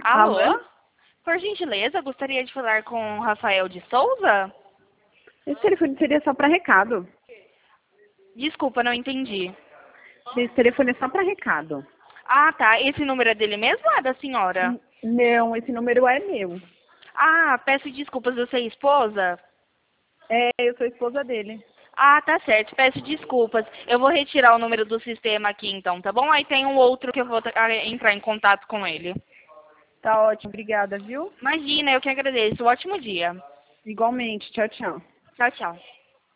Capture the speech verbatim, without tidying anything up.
Alô? Alô? Por gentileza, gostaria de falar com Rafael de Souza? Esse telefone seria só para recado. Desculpa, não entendi. Esse telefone é só para recado. Ah, tá. Esse número é dele mesmo ou é da senhora? N- Não, esse número é meu. Ah, peço desculpas, você é esposa? É, eu sou esposa dele. Ah, tá certo. Peço desculpas. Eu vou retirar o número do sistema aqui então, tá bom? Aí tem um outro que eu vou ah, entrar em contato com ele. Tá ótimo, obrigada, viu? Imagina, eu que agradeço. Ótimo dia. Igualmente, tchau, tchau. Tchau, tchau.